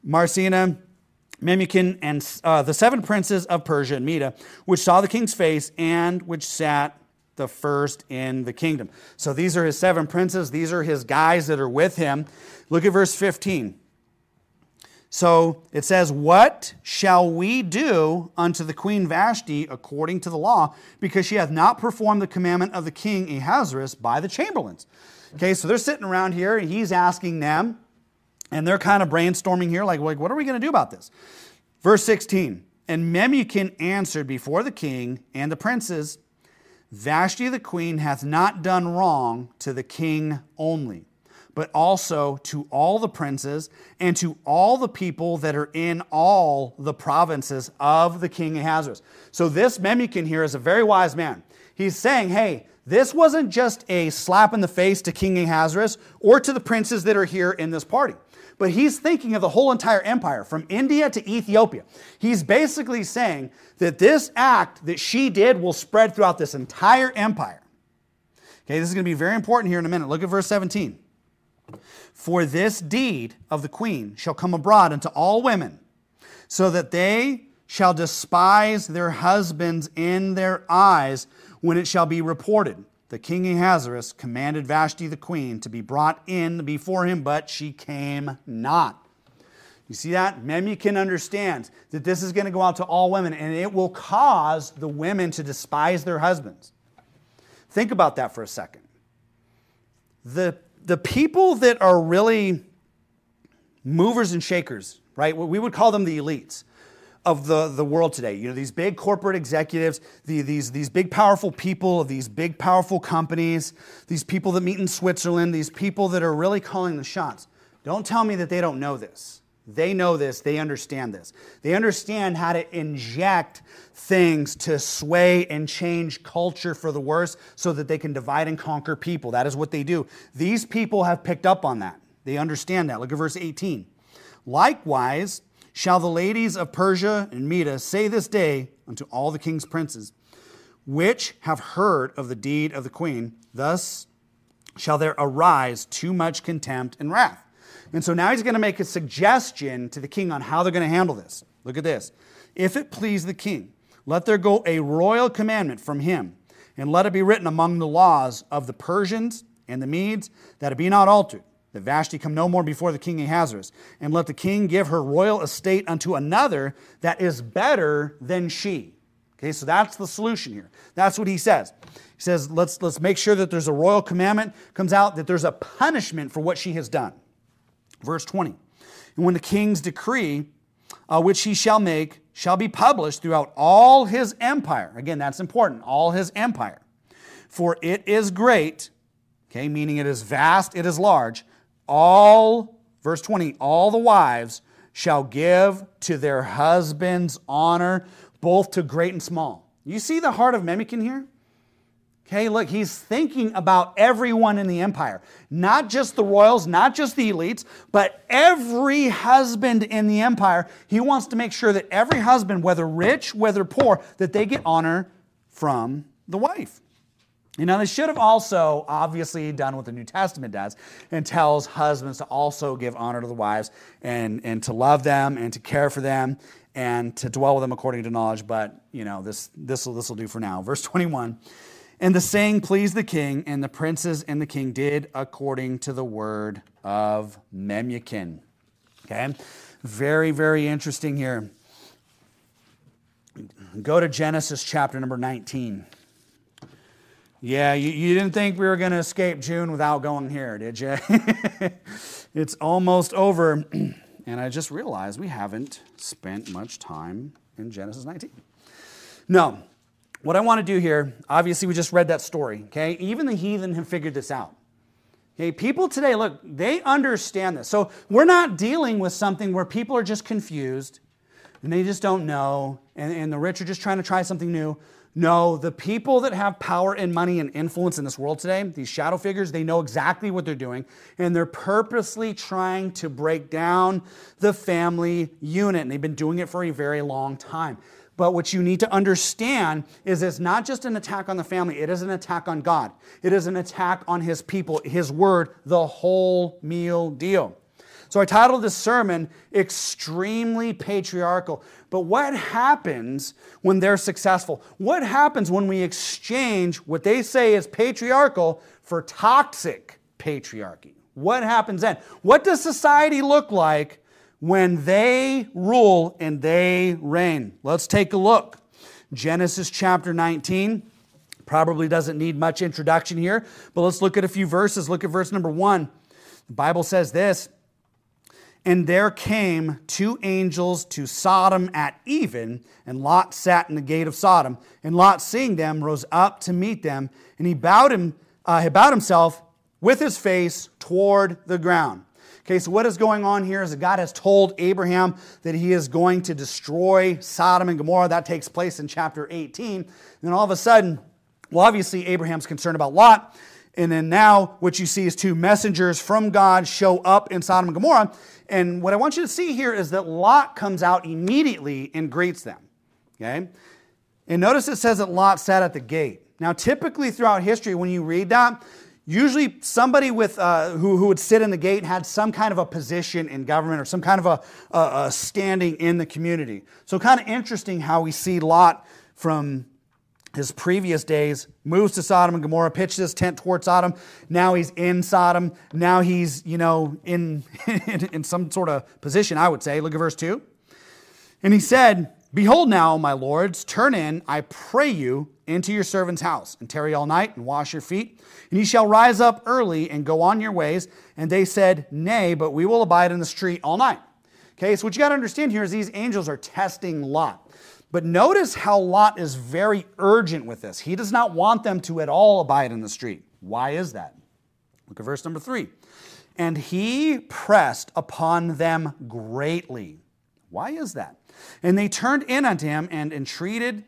Marsina, Memucan, and the 7 princes of Persia and Media, which saw the king's face and which sat the first in the kingdom. So these are his 7 princes. These are his guys that are with him. Look at verse 15. So it says, what shall we do unto the queen Vashti according to the law, because she hath not performed the commandment of the king Ahasuerus by the chamberlains? Okay, so they're sitting around here, and he's asking them, and they're kind of brainstorming here, like what are we going to do about this? Verse 16, and Memucan answered before the king and the princes, Vashti the queen hath not done wrong to the king only, but also to all the princes and to all the people that are in all the provinces of the king Ahasuerus. So this Memucan here is a very wise man. He's saying, hey, this wasn't just a slap in the face to King Ahasuerus or to the princes that are here in this party, but he's thinking of the whole entire empire from India to Ethiopia. He's basically saying that this act that she did will spread throughout this entire empire. Okay, this is going to be very important here in a minute. Look at verse 17. For this deed of the queen shall come abroad unto all women, so that they shall despise their husbands in their eyes when it shall be reported. The king Ahasuerus commanded Vashti the queen to be brought in before him, but she came not. You see that? Memucan understands that this is going to go out to all women, and it will cause the women to despise their husbands. Think about that for a second. The people that are really movers and shakers, right? We would call them the elites of the world today. You know, these big corporate executives, these big powerful people of these big powerful companies, these people that meet in Switzerland, these people that are really calling the shots. Don't tell me that they don't know this. They know this. They understand this. They understand how to inject things to sway and change culture for the worse so that they can divide and conquer people. That is what they do. These people have picked up on that. They understand that. Look at verse 18. Likewise shall the ladies of Persia and Media say this day unto all the king's princes, which have heard of the deed of the queen, thus shall there arise too much contempt and wrath. And so now he's going to make a suggestion to the king on how they're going to handle this. Look at this. If it please the king, let there go a royal commandment from him, and let it be written among the laws of the Persians and the Medes, that it be not altered, that Vashti come no more before the king Ahasuerus, and let the king give her royal estate unto another that is better than she. Okay, so that's the solution here. That's what he says. He says, let's make sure that there's a royal commandment, comes out that there's a punishment for what she has done. Verse 20, and when the king's decree, which he shall make, shall be published throughout all his empire. Again, that's important, all his empire. For it is great, okay, meaning it is vast, it is large. All, verse 20, all the wives shall give to their husbands honor, both to great and small. You see the heart of Memucan here? Okay, look, he's thinking about everyone in the empire. Not just the royals, not just the elites, but every husband in the empire. He wants to make sure that every husband, whether rich, whether poor, that they get honor from the wife. You know, they should have also obviously done what the New Testament does and tells husbands to also give honor to the wives and to love them and to care for them and to dwell with them according to knowledge. But, you know, this will do for now. Verse 21. And the saying pleased the king, and the princes and the king did according to the word of Memucan. Okay? Very, very interesting here. Go to Genesis chapter number 19. Yeah, you didn't think we were going to escape June without going here, did you? It's almost over. And I just realized we haven't spent much time in Genesis 19. No. What I want to do here, obviously we just read that story, okay? Even the heathen have figured this out. Okay, people today, look, they understand this. So we're not dealing with something where people are just confused and they just don't know and the rich are just trying to try something new. No, the people that have power and money and influence in this world today, these shadow figures, they know exactly what they're doing, and they're purposely trying to break down the family unit, and they've been doing it for a very long time. But what you need to understand is it's not just an attack on the family. It is an attack on God. It is an attack on His people, His word, the whole meal deal. So I titled this sermon, Extremely Patriarchal. But what happens when they're successful? What happens when we exchange what they say is patriarchal for toxic patriarchy? What happens then? What does society look like when they rule and they reign? Let's take a look. Genesis chapter 19. Probably doesn't need much introduction here, but let's look at a few verses. Look at verse number 1. The Bible says this, "And there came 2 angels to Sodom at even, and Lot sat in the gate of Sodom. And Lot, seeing them, rose up to meet them, and he bowed himself with his face toward the ground." Okay, so what is going on here is that God has told Abraham that he is going to destroy Sodom and Gomorrah. That takes place in chapter 18. And then all of a sudden, well, obviously, Abraham's concerned about Lot. And then now what you see is 2 messengers from God show up in Sodom and Gomorrah. And what I want you to see here is that Lot comes out immediately and greets them. Okay? And notice it says that Lot sat at the gate. Now, typically throughout history, when you read that, usually somebody with who would sit in the gate had some kind of a position in government or some kind of a standing in the community. So kind of interesting how we see Lot from his previous days, moves to Sodom and Gomorrah, pitches his tent toward Sodom. Now he's in Sodom. Now he's, in some sort of position, I would say. Look at verse 2. "And he said, Behold now, my lords, turn in, I pray you, into your servant's house, and tarry all night, and wash your feet. And ye shall rise up early, and go on your ways. And they said, Nay, but we will abide in the street all night." Okay, so what you got to understand here is these angels are testing Lot. But notice how Lot is very urgent with this. He does not want them to at all abide in the street. Why is that? Look at verse number 3. "And he pressed upon them greatly." Why is that? "And they turned in unto him and entered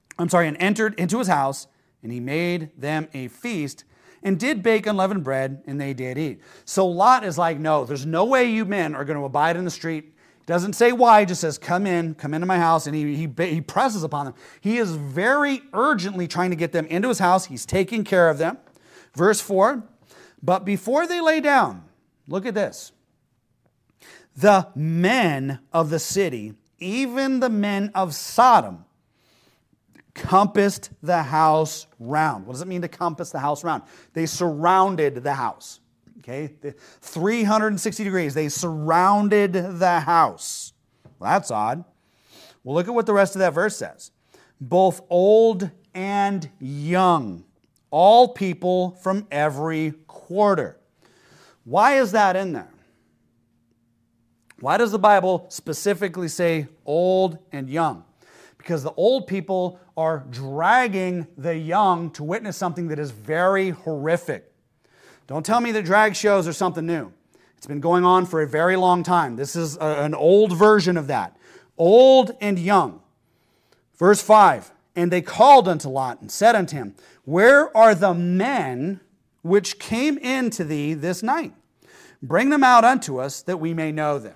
into his house, and he made them a feast, and did bake unleavened bread, and they did eat." So Lot is like, no, there's no way you men are going to abide in the street. Doesn't say why, he just says, come into my house, and he presses upon them. He is very urgently trying to get them into his house. He's taking care of them. Verse 4, "But before they lay down," look at this, "the men of the city, even the men of Sodom, compassed the house round." What does it mean to compass the house round? They surrounded the house. Okay, 360 degrees. They surrounded the house. Well, that's odd. Well, look at what the rest of that verse says. "Both old and young, all people from every quarter." Why is that in there? Why does the Bible specifically say old and young? Because the old people are dragging the young to witness something that is very horrific. Don't tell me that drag shows are something new. It's been going on for a very long time. This is an old version of that. Old and young. Verse 5, "And they called unto Lot and said unto him, Where are the men which came in to thee this night? Bring them out unto us that we may know them."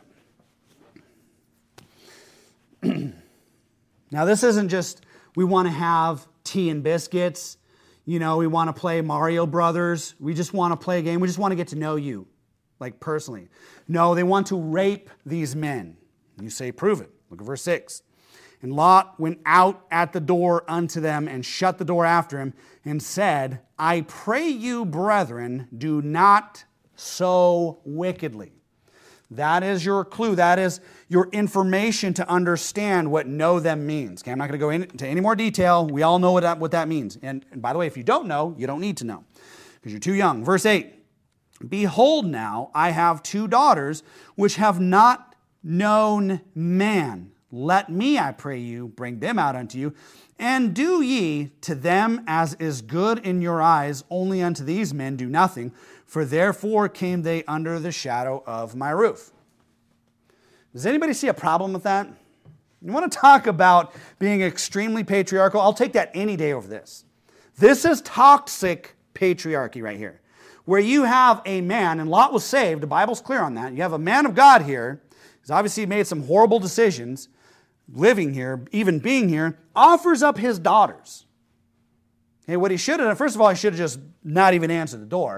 Now this isn't just we want to have tea and biscuits. We want to play Mario Brothers. We just want to play a game. We just want to get to know you, like personally. No, they want to rape these men. You say, prove it. Look at verse 6. "And Lot went out at the door unto them and shut the door after him and said, I pray you, brethren, do not so wickedly." That is your clue. That is your information to understand what know them means. Okay, I'm not going to go into any more detail. We all know what that means. And by the way, if you don't know, you don't need to know because you're too young. Verse 8, "Behold now, I have 2 daughters which have not known man. Let me, I pray you, bring them out unto you. And do ye to them as is good in your eyes, only unto these men do nothing. For therefore came they under the shadow of my roof." Does anybody see a problem with that? You want to talk about being extremely patriarchal? I'll take that any day over this. This is toxic patriarchy right here. Where you have a man, and Lot was saved, the Bible's clear on that. You have a man of God here, who's obviously made some horrible decisions, living here, even being here, offers up his daughters. Okay, what he should have done, first of all, he should have just not even answered the door.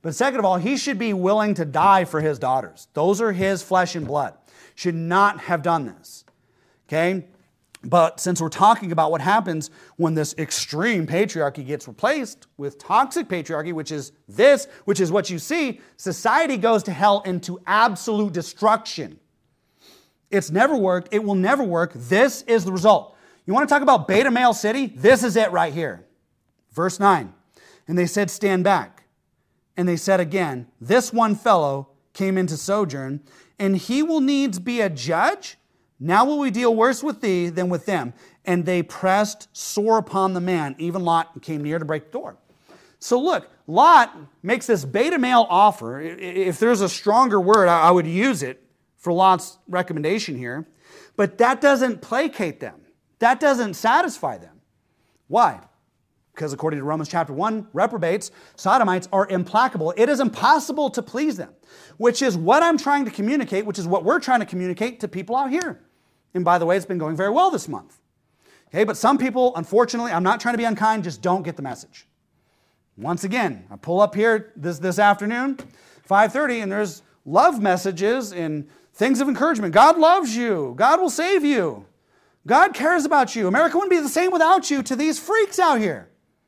But second of all, he should be willing to die for his daughters. Those are his flesh and blood. Should not have done this. Okay? But since we're talking about what happens when this extreme patriarchy gets replaced with toxic patriarchy, which is what you see, society goes to hell into absolute destruction. It's never worked. It will never work. This is the result. You want to talk about beta male city? This is it right here. Verse 9. And they said, stand back. And they said again, this one fellow came into sojourn, and he will needs be a judge? Now will we deal worse with thee than with them. And they pressed sore upon the man. Even Lot came near to break the door. So look, Lot makes this beta male offer. If there's a stronger word, I would use it for Lot's recommendation here. But that doesn't placate them. That doesn't satisfy them. Why? Because according to Romans chapter 1, reprobates, sodomites are implacable. It is impossible to please them, which is what I'm trying to communicate, which is what we're trying to communicate to people out here. And by the way, it's been going very well this month. Okay, but some people, unfortunately, I'm not trying to be unkind, just don't get the message. Once again, I pull up here this afternoon, 5:30, and there's love messages and things of encouragement. God loves you. God will save you. God cares about you. America wouldn't be the same without you, to these freaks out here.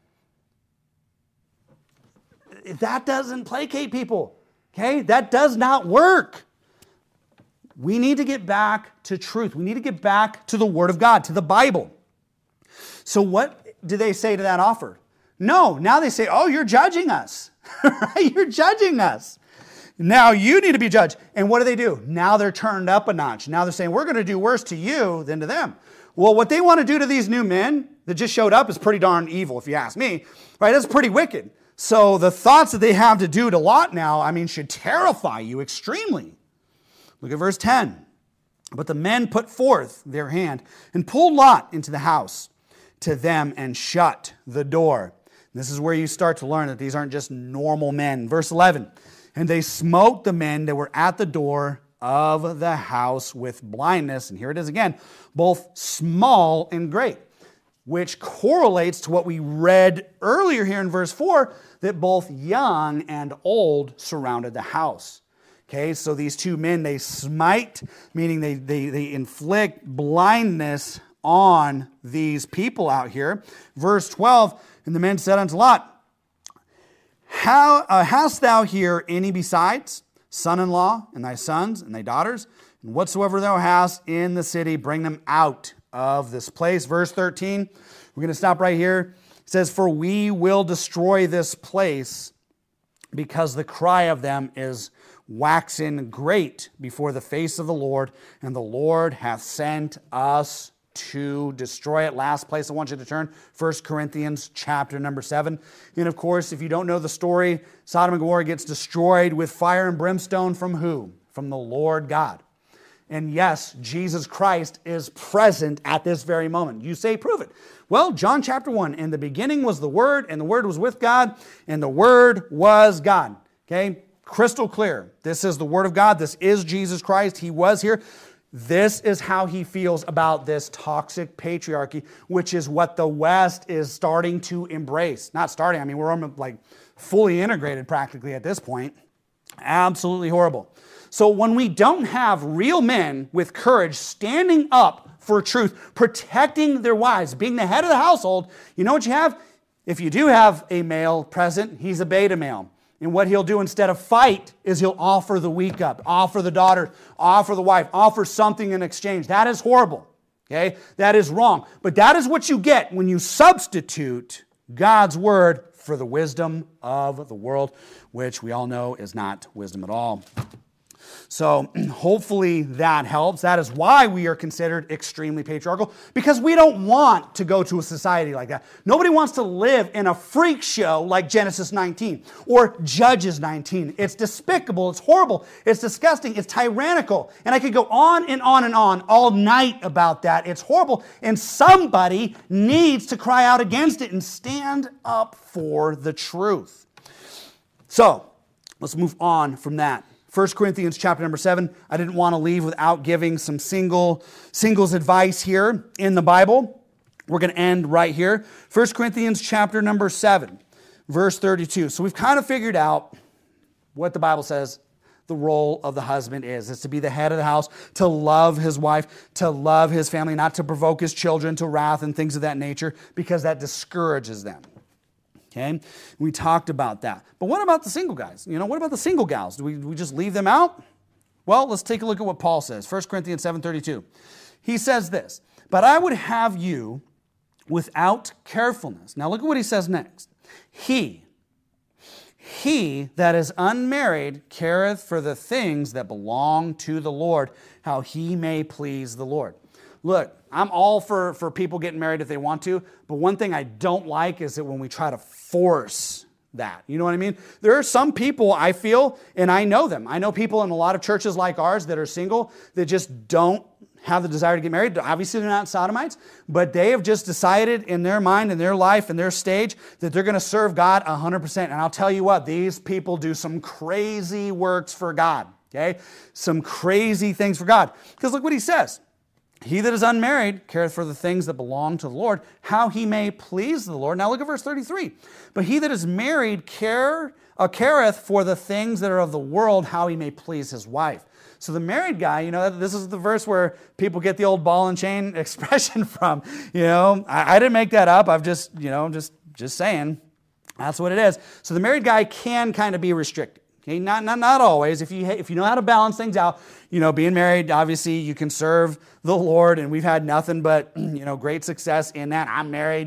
That doesn't placate people. Okay? That does not work. We need to get back to truth. We need to get back to the Word of God, to the Bible. So what do they say to that offer? No, now they say, oh, you're judging us. Right? You're judging us. Now you need to be judged. And what do? Now they're turned up a notch. Now they're saying, we're going to do worse to you than to them. Well, what they want to do to these new men that just showed up is pretty darn evil, if you ask me. Right? That's pretty wicked. So the thoughts that they have to do to Lot now, should terrify you extremely. Look at verse 10. But the men put forth their hand and pulled Lot into the house to them and shut the door. This is where you start to learn that these aren't just normal men. Verse 11. And they smote the men that were at the door of the house with blindness. And here it is again, both small and great, which correlates to what we read earlier here in verse 4, that both young and old surrounded the house. Okay, so these two men, they smite, meaning they inflict blindness on these people out here. Verse 12, and the men said unto Lot, hast thou here any besides son-in-law and thy sons and thy daughters? And whatsoever thou hast in the city, bring them out of this place. Verse 13, we're going to stop right here. It says, for we will destroy this place because the cry of them is waxen great before the face of the Lord, and the Lord hath sent us to destroy it. Last place I want you to turn, 1 Corinthians chapter number 7. And of course, if you don't know the story, Sodom and Gomorrah gets destroyed with fire and brimstone from who? From the Lord God. And yes, Jesus Christ is present at this very moment. You say, prove it. Well, John chapter 1, in the beginning was the Word, and the Word was with God, and the Word was God. Okay? Crystal clear. This is the Word of God. This is Jesus Christ. He was here. This is how he feels about this toxic patriarchy, which is what the West is starting to embrace. Not starting, we're like fully integrated practically at this point. Absolutely horrible. So when we don't have real men with courage standing up for truth, protecting their wives, being the head of the household, you know what you have? If you do have a male present, he's a beta male. And what he'll do instead of fight is he'll offer the weak up, offer the daughter, offer the wife, offer something in exchange. That is horrible. Okay? That is wrong. But that is what you get when you substitute God's word for the wisdom of the world, which we all know is not wisdom at all. So hopefully that helps. That is why we are considered extremely patriarchal, because we don't want to go to a society like that. Nobody wants to live in a freak show like Genesis 19 or Judges 19. It's despicable. It's horrible. It's disgusting. It's tyrannical. And I could go on and on and on all night about that. It's horrible. And somebody needs to cry out against it and stand up for the truth. So let's move on from that. 1 Corinthians chapter number 7, I didn't want to leave without giving some singles advice here in the Bible. We're going to end right here. 1 Corinthians chapter number 7, verse 32. So we've kind of figured out what the Bible says the role of the husband is. It's to be the head of the house, to love his wife, to love his family, not to provoke his children to wrath and things of that nature, because that discourages them. Okay? We talked about that. But what about the single guys? What about the single gals? Do we just leave them out? Well, let's take a look at what Paul says. 1 Corinthians 7:32. He says this, "But I would have you without carefulness." Now look at what he says next. He that is unmarried careth for the things that belong to the Lord, how he may please the Lord. Look, I'm all for people getting married if they want to, but one thing I don't like is that when we try to force that. You know what I mean? There are some people, I feel, and I know them. I know people in a lot of churches like ours that are single that just don't have the desire to get married. Obviously, they're not sodomites, but they have just decided in their mind, in their life, in their stage, that they're going to serve God 100%. And I'll tell you what, these people do some crazy works for God, okay? Some crazy things for God. Because look what he says. He that is unmarried careth for the things that belong to the Lord, how he may please the Lord. Now look at verse 33. But he that is married careth for the things that are of the world, how he may please his wife. So the married guy, this is the verse where people get the old ball and chain expression from. I didn't make that up. I've just saying. That's what it is. So the married guy can kind of be restricted. Okay, not always. If you know how to balance things out, being married, obviously you can serve the Lord, and we've had nothing but great success in that. I'm married,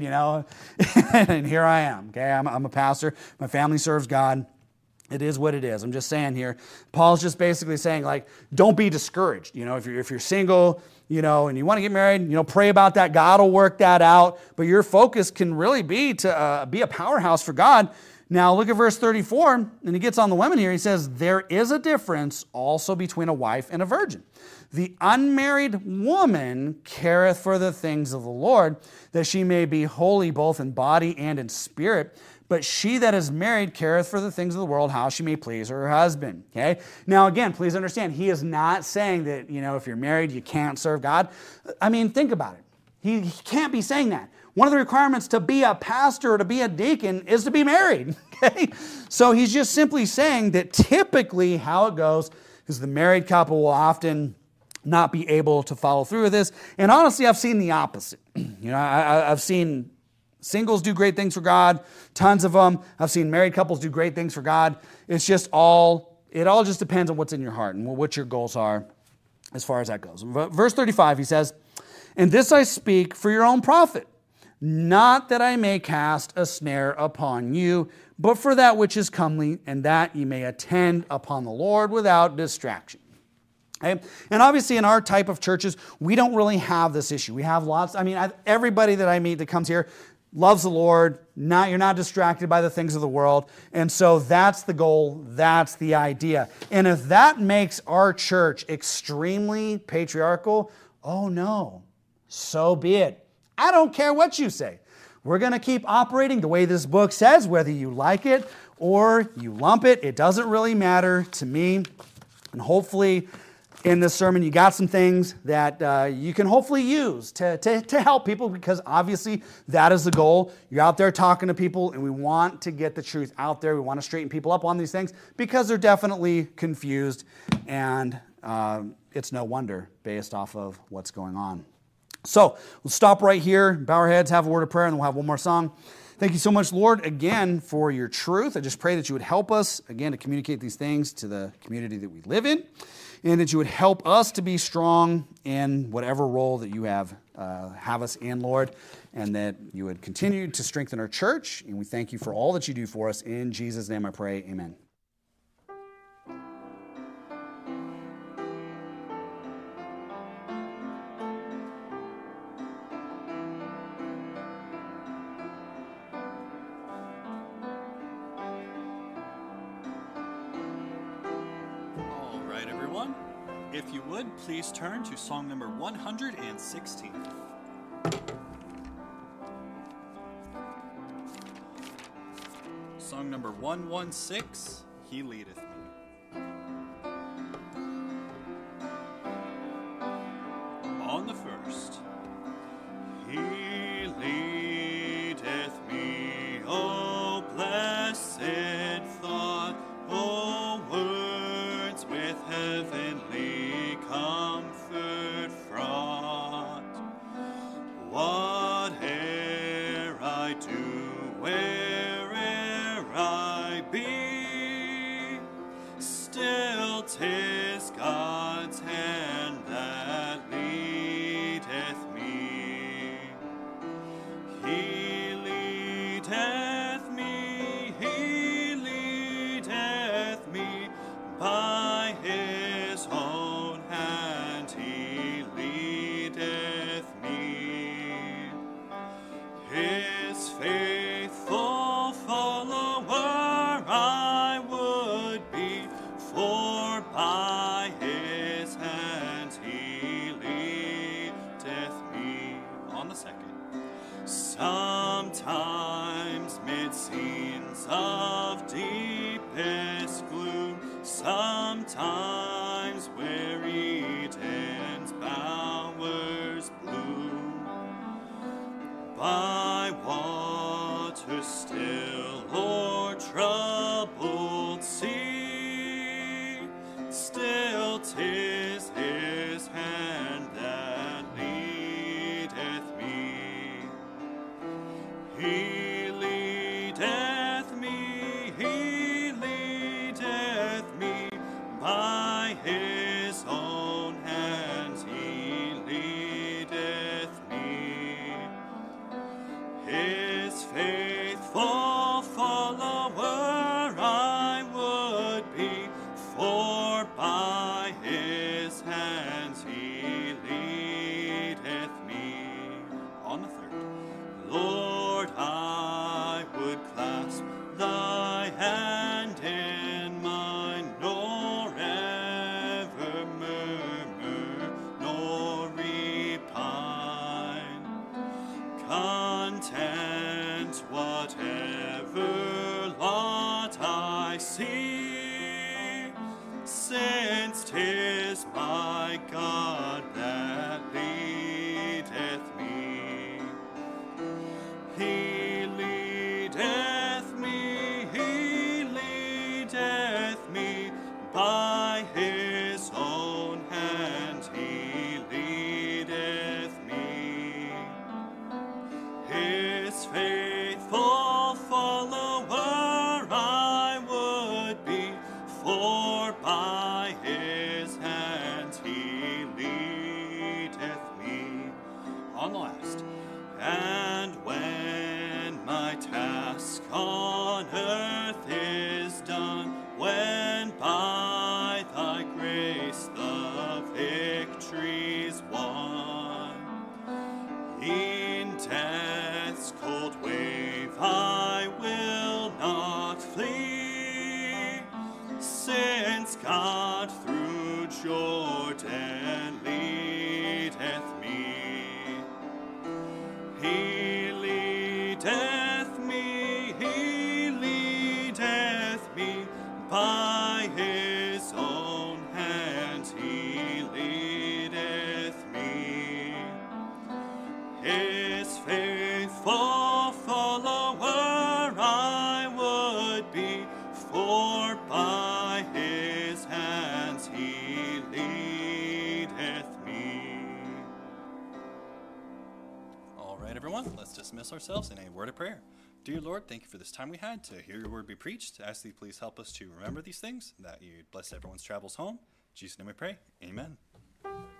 and here I am. Okay, I'm a pastor. My family serves God. It is what it is. I'm just saying here. Paul's just basically saying, don't be discouraged. If you're single, and you want to get married, pray about that. God will work that out. But your focus can really be to be a powerhouse for God. Now look at verse 34, and he gets on the women here. He says, "There is a difference also between a wife and a virgin. The unmarried woman careth for the things of the Lord, that she may be holy both in body and in spirit. But she that is married careth for the things of the world, how she may please her husband." Okay? Now again, please understand, he is not saying that, if you're married, you can't serve God. I mean, think about it. He can't be saying that. One of the requirements to be a pastor or to be a deacon is to be married. Okay? So he's just simply saying that typically how it goes is the married couple will often not be able to follow through with this. And honestly, I've seen the opposite. I've seen singles do great things for God, tons of them. I've seen married couples do great things for God. It all just depends on what's in your heart and what your goals are as far as that goes. Verse 35, he says, "And this I speak for your own profit, not that I may cast a snare upon you, but for that which is comely, and that ye may attend upon the Lord without distraction." Okay? And obviously in our type of churches, we don't really have this issue. We have everybody that I meet that comes here loves the Lord. You're not distracted by the things of the world. And so that's the goal. That's the idea. And if that makes our church extremely patriarchal, oh no, so be it. I don't care what you say. We're going to keep operating the way this book says, whether you like it or you lump it. It doesn't really matter to me. And hopefully in this sermon, you got some things that you can hopefully use to help people, because obviously that is the goal. You're out there talking to people, and we want to get the truth out there. We want to straighten people up on these things because they're definitely confused, and it's no wonder based off of what's going on. So we'll stop right here, bow our heads, have a word of prayer, and then we'll have one more song. Thank you so much, Lord, again, for your truth. I just pray that you would help us, again, to communicate these things to the community that we live in, and that you would help us to be strong in whatever role that you have us in, Lord, and that you would continue to strengthen our church. And we thank you for all that you do for us. In Jesus' name I pray, amen. If you would, please turn to song number 116. Song number 116, He Leadeth Me. On the first. He leadeth me, O blessed thought, O darkest gloom, sometimes where Eden's bowers bloom. By water still or troubled sea, still 'tis his hand that leadeth me. He leadeth me, he leadeth me, by his own hands he leadeth me. His faithful follower I would be, for by his hands he leadeth me. On the third. Lord, I would clasp thy hand in mine, nor ever murmur, nor repine. Content whatever lot I see, since 'tis my God that leadeth me. He leadeth me, by his own hand he leadeth me. His faithful follower I would be, for by his hand he leadeth me. On the last. And when my task on earth is done, when by thy grace the victory's won, in death's cold wave I will not flee, since God through Jordan leadeth me. He leadeth me, by his own hand he leadeth me. His faithful follower I would be, for by his hands he leadeth me. All right, everyone, let's dismiss ourselves in a word of prayer. Dear Lord, thank you for this time we had to hear your word be preached. Ask thee please help us to remember these things, that you bless everyone's travels home. In Jesus' name we pray. Amen.